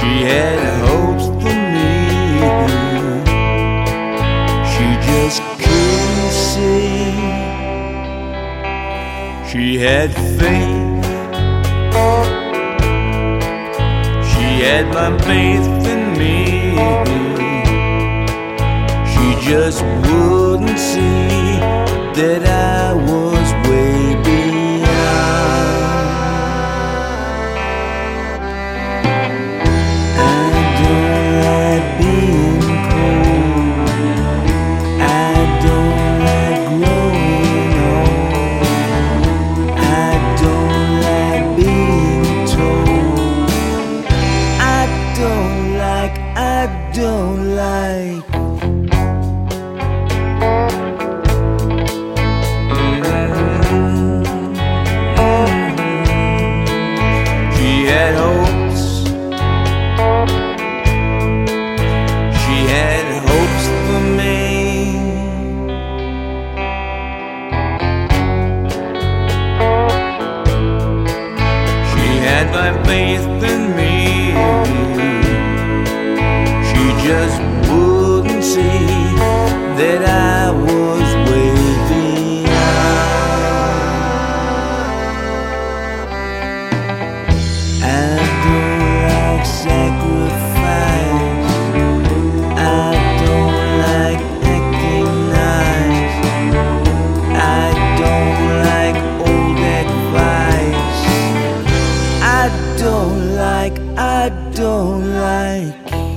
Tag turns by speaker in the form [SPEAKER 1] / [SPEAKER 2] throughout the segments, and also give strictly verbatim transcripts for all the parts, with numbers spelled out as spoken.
[SPEAKER 1] She had hopes for me, she just couldn't see. She had faith, she had my faith in me. She just wouldn't see that I was way beyond. I don't like being cold, I don't like growing old, I don't like being told, I don't like, I don't like. She had hopes, she had hopes for me. She had my faith in me, she just wouldn't see that I was way beyond. I don't like sacrifice, I don't like acting nice, I don't like old advice, I don't like, I don't like.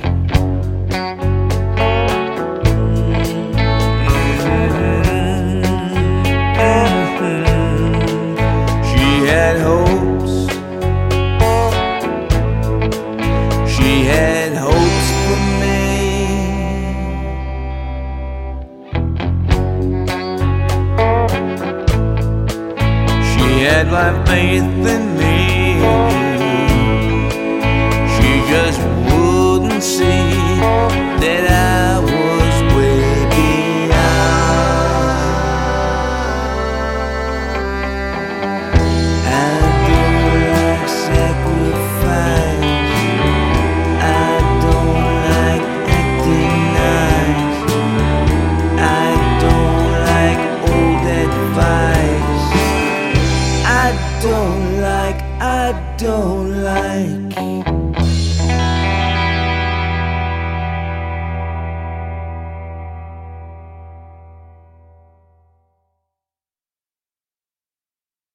[SPEAKER 1] She had hopes, she had hopes for me. She had my faith in